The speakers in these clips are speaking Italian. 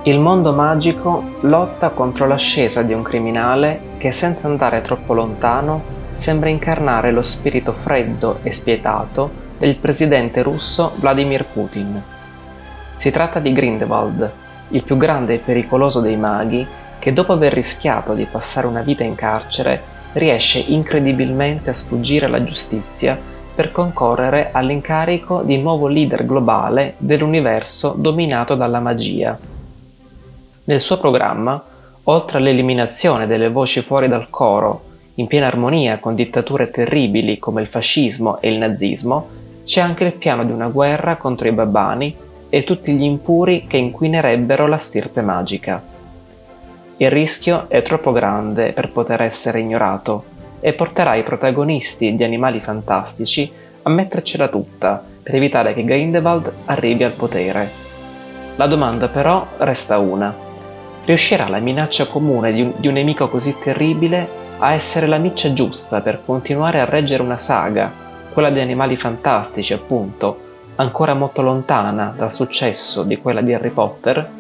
Il mondo magico lotta contro l'ascesa di un criminale che, senza andare troppo lontano, sembra incarnare lo spirito freddo e spietato del presidente russo Vladimir Putin. Si tratta di Grindelwald, il più grande e pericoloso dei maghi che, dopo aver rischiato di passare una vita in carcere, riesce incredibilmente a sfuggire alla giustizia per concorrere all'incarico di nuovo leader globale dell'universo dominato dalla magia. Nel suo programma, oltre all'eliminazione delle voci fuori dal coro, in piena armonia con dittature terribili come il fascismo e il nazismo, c'è anche il piano di una guerra contro i babbani e tutti gli impuri che inquinerebbero la stirpe magica. Il rischio è troppo grande per poter essere ignorato e porterà i protagonisti di Animali Fantastici a mettercela tutta per evitare che Grindelwald arrivi al potere. La domanda però resta una: riuscirà la minaccia comune di un nemico così terribile a essere la miccia giusta per continuare a reggere una saga, quella di Animali Fantastici appunto, ancora molto lontana dal successo di quella di Harry Potter?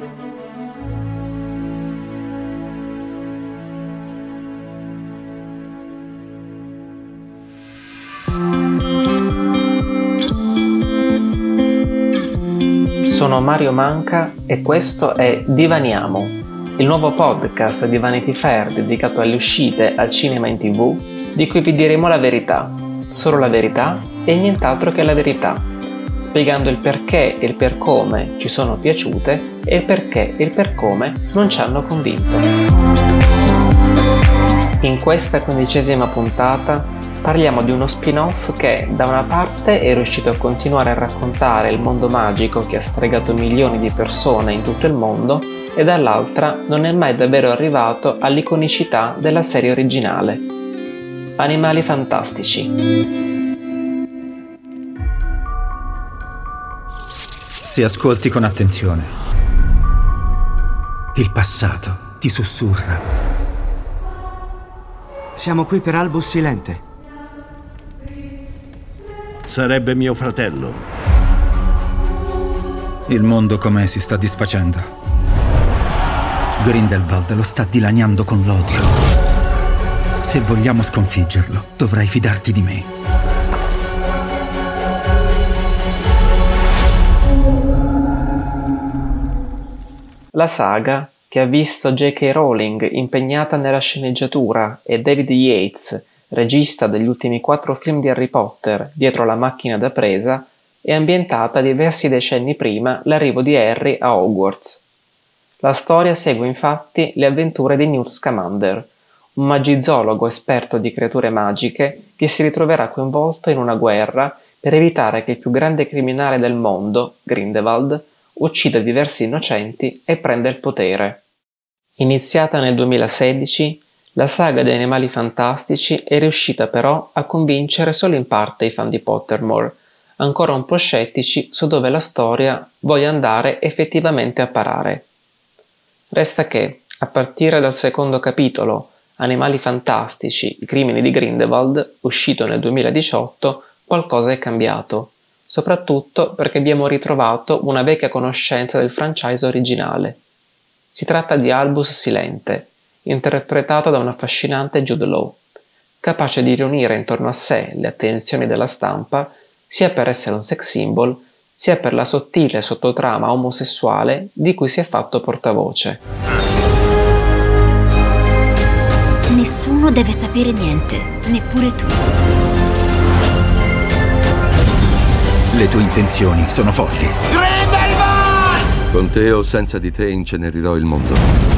Sono Mario Manca e questo è Divaniamo, il nuovo podcast di Vanity Fair dedicato alle uscite al cinema e in TV, di cui vi diremo la verità, solo la verità e nient'altro che la verità, spiegando il perché e il per come ci sono piaciute e il perché e il per come non ci hanno convinto. In questa 15ª puntata parliamo di uno spin-off che, da una parte, è riuscito a continuare a raccontare il mondo magico che ha stregato milioni di persone in tutto il mondo, e dall'altra non è mai davvero arrivato all'iconicità della serie originale. Animali Fantastici. Se ascolti con attenzione, il passato ti sussurra. Siamo qui per Albus Silente. Sarebbe mio fratello. Il mondo com'è si sta disfacendo. Grindelwald lo sta dilaniando con l'odio. Se vogliamo sconfiggerlo, dovrai fidarti di me. La saga, che ha visto J.K. Rowling impegnata nella sceneggiatura e David Yates, regista degli ultimi 4 film di Harry Potter, dietro la macchina da presa, è ambientata diversi decenni prima l'arrivo di Harry a Hogwarts. La storia segue infatti le avventure di Newt Scamander, un magizologo esperto di creature magiche che si ritroverà coinvolto in una guerra per evitare che il più grande criminale del mondo, Grindelwald, uccida diversi innocenti e prenda il potere. Iniziata nel 2016, la saga dei Animali Fantastici è riuscita però a convincere solo in parte i fan di Pottermore, ancora un po' scettici su dove la storia voglia andare effettivamente a parare. Resta che, a partire dal secondo capitolo, Animali Fantastici, i crimini di Grindelwald, uscito nel 2018, qualcosa è cambiato, soprattutto perché abbiamo ritrovato una vecchia conoscenza del franchise originale. Si tratta di Albus Silente, interpretato da un affascinante Jude Law, capace di riunire intorno a sé le attenzioni della stampa sia per essere un sex symbol, sia per la sottile sottotrama omosessuale di cui si è fatto portavoce. Nessuno deve sapere niente, neppure tu. Le tue intenzioni sono folli. Con te o senza di te incenerirò il mondo.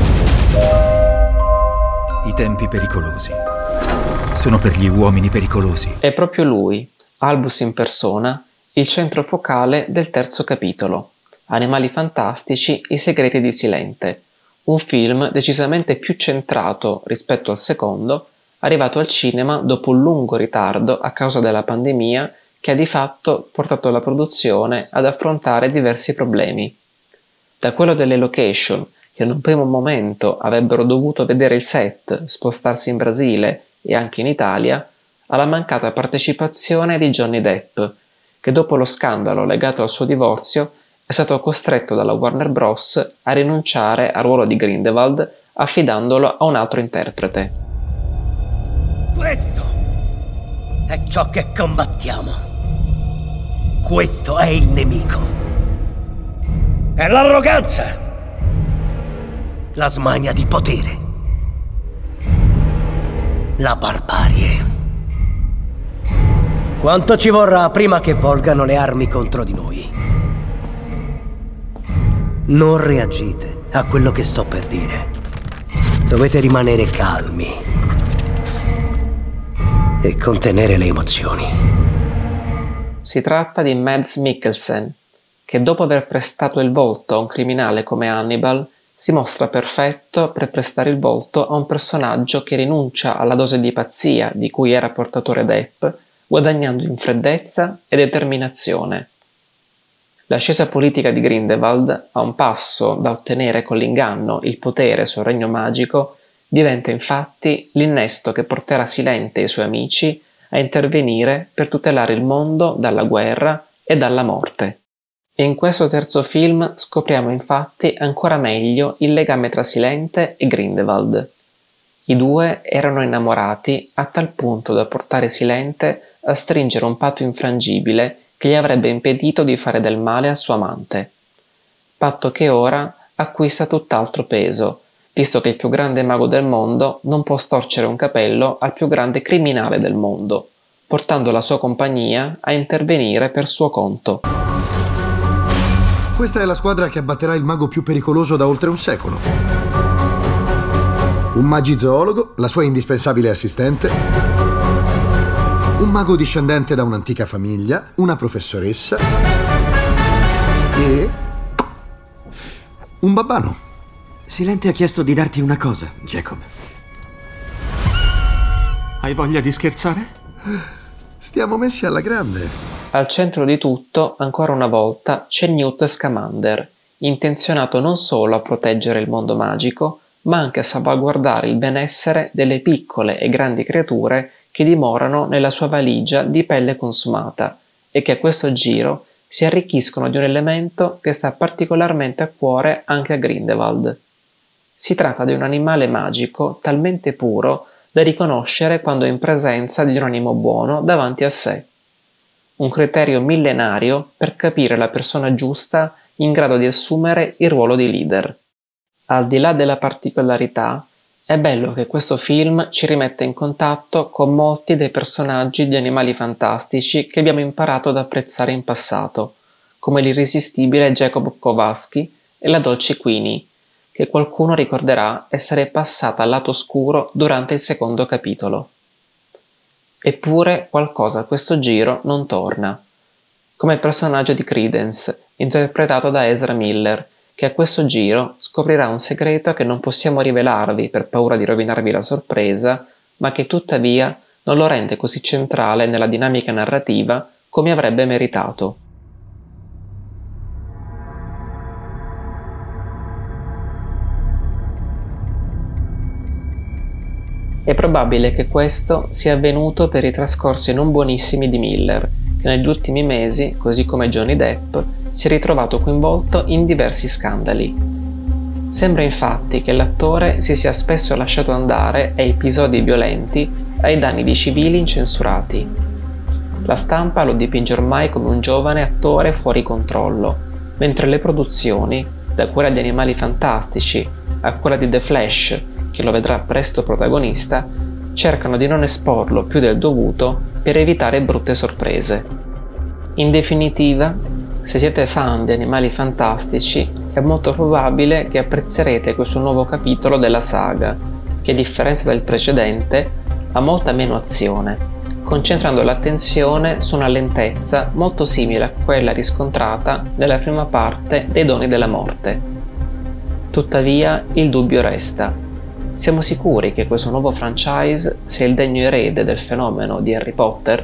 I tempi pericolosi sono per gli uomini pericolosi. È proprio lui, Albus in persona, il centro focale del terzo capitolo, Animali Fantastici, i segreti di Silente, un film decisamente più centrato rispetto al secondo, arrivato al cinema dopo un lungo ritardo a causa della pandemia che ha di fatto portato la produzione ad affrontare diversi problemi. Da quello delle location, che in un primo momento avrebbero dovuto vedere il set spostarsi in Brasile e anche in Italia, alla mancata partecipazione di Johnny Depp, che dopo lo scandalo legato al suo divorzio è stato costretto dalla Warner Bros. A rinunciare al ruolo di Grindelwald affidandolo a un altro interprete. Questo è ciò che combattiamo. Questo è il nemico. È l'arroganza. La smania di potere. La barbarie. Quanto ci vorrà prima che volgano le armi contro di noi? Non reagite a quello che sto per dire. Dovete rimanere calmi e contenere le emozioni. Si tratta di Mads Mikkelsen, che dopo aver prestato il volto a un criminale come Hannibal, si mostra perfetto per prestare il volto a un personaggio che rinuncia alla dose di pazzia di cui era portatore Depp, guadagnando in freddezza e determinazione. L'ascesa politica di Grindelwald, a un passo da ottenere con l'inganno il potere sul regno magico, diventa infatti l'innesto che porterà Silente e i suoi amici a intervenire per tutelare il mondo dalla guerra e dalla morte. E in questo terzo film scopriamo infatti ancora meglio il legame tra Silente e Grindelwald. I due erano innamorati a tal punto da portare Silente a stringere un patto infrangibile che gli avrebbe impedito di fare del male al suo amante. Patto che ora acquista tutt'altro peso, visto che il più grande mago del mondo non può storcere un capello al più grande criminale del mondo, portando la sua compagnia a intervenire per suo conto. Questa è la squadra che abbatterà il mago più pericoloso da oltre un secolo. Un magizoologo, la sua indispensabile assistente, un mago discendente da un'antica famiglia, una professoressa e un babbano. Silente ha chiesto di darti una cosa, Jacob. Hai voglia di scherzare? Stiamo messi alla grande. Al centro di tutto, ancora una volta, c'è Newt Scamander, intenzionato non solo a proteggere il mondo magico, ma anche a salvaguardare il benessere delle piccole e grandi creature che dimorano nella sua valigia di pelle consumata e che a questo giro si arricchiscono di un elemento che sta particolarmente a cuore anche a Grindelwald. Si tratta di un animale magico talmente puro da riconoscere quando è in presenza di un animo buono davanti a sé. Un criterio millenario per capire la persona giusta in grado di assumere il ruolo di leader. Al di là della particolarità, è bello che questo film ci rimetta in contatto con molti dei personaggi di Animali Fantastici che abbiamo imparato ad apprezzare in passato, come l'irresistibile Jacob Kowalski e la dolce Queenie, che qualcuno ricorderà essere passata al lato oscuro durante il secondo capitolo. Eppure qualcosa a questo giro non torna, come il personaggio di Credence, interpretato da Ezra Miller, che a questo giro scoprirà un segreto che non possiamo rivelarvi per paura di rovinarvi la sorpresa, ma che tuttavia non lo rende così centrale nella dinamica narrativa come avrebbe meritato. È probabile che questo sia avvenuto per i trascorsi non buonissimi di Miller, che negli ultimi mesi, così come Johnny Depp, si è ritrovato coinvolto in diversi scandali. Sembra infatti che l'attore si sia spesso lasciato andare a episodi violenti ai danni di civili incensurati. La stampa lo dipinge ormai come un giovane attore fuori controllo, mentre le produzioni, da quella di Animali Fantastici a quella di The Flash, che lo vedrà presto protagonista, cercano di non esporlo più del dovuto per evitare brutte sorprese. In definitiva, se siete fan di Animali Fantastici, è molto probabile che apprezzerete questo nuovo capitolo della saga, che a differenza del precedente ha molta meno azione, concentrando l'attenzione su una lentezza molto simile a quella riscontrata nella prima parte dei Doni della Morte. Tuttavia, il dubbio resta. Siamo sicuri che questo nuovo franchise sia il degno erede del fenomeno di Harry Potter?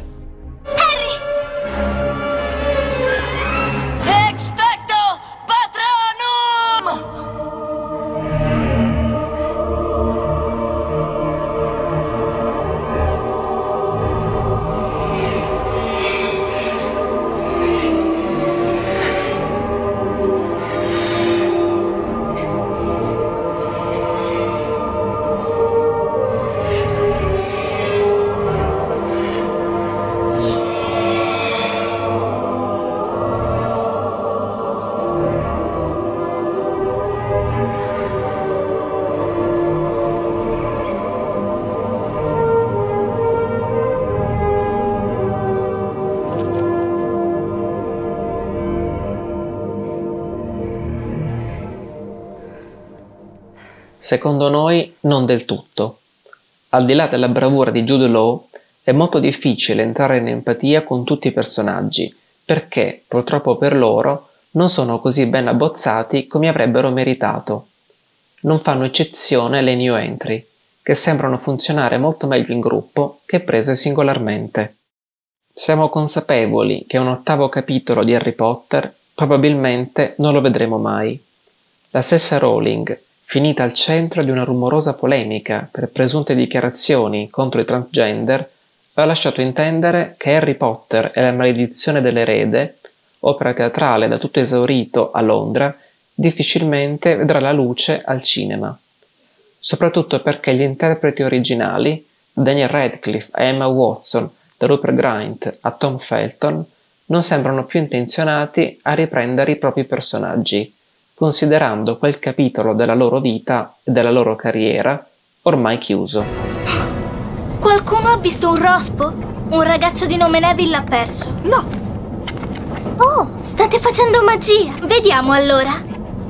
Secondo noi non del tutto. Al di là della bravura di Jude Law, è molto difficile entrare in empatia con tutti i personaggi, perché, purtroppo per loro, non sono così ben abbozzati come avrebbero meritato. Non fanno eccezione le new entry, che sembrano funzionare molto meglio in gruppo che prese singolarmente. Siamo consapevoli che un 8º capitolo di Harry Potter probabilmente non lo vedremo mai. La stessa Rowling, finita al centro di una rumorosa polemica per presunte dichiarazioni contro i transgender, ha lasciato intendere che Harry Potter e la maledizione dell'erede, opera teatrale da tutto esaurito a Londra, difficilmente vedrà la luce al cinema. Soprattutto perché gli interpreti originali, Daniel Radcliffe a Emma Watson, da Rupert Grint a Tom Felton, non sembrano più intenzionati a riprendere i propri personaggi, considerando quel capitolo della loro vita e della loro carriera ormai chiuso. Qualcuno ha visto un rospo? Un ragazzo di nome Neville l'ha perso. No. Oh, state facendo magia. Vediamo allora.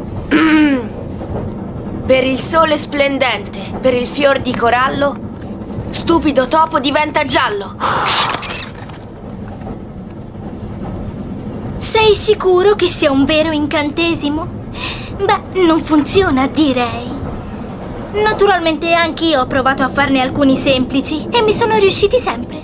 Per il sole splendente, per il fior di corallo, stupido topo diventa giallo. Sei sicuro che sia un vero incantesimo? Beh, non funziona, direi. Naturalmente anch'io ho provato a farne alcuni semplici e mi sono riusciti sempre.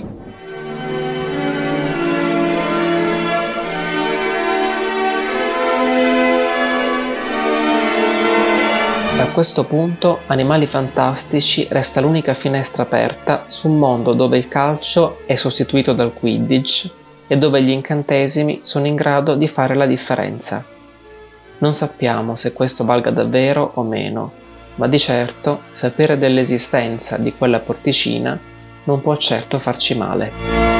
A questo punto Animali Fantastici resta l'unica finestra aperta su un mondo dove il calcio è sostituito dal Quidditch e dove gli incantesimi sono in grado di fare la differenza. Non sappiamo se questo valga davvero o meno, ma di certo sapere dell'esistenza di quella porticina non può certo farci male.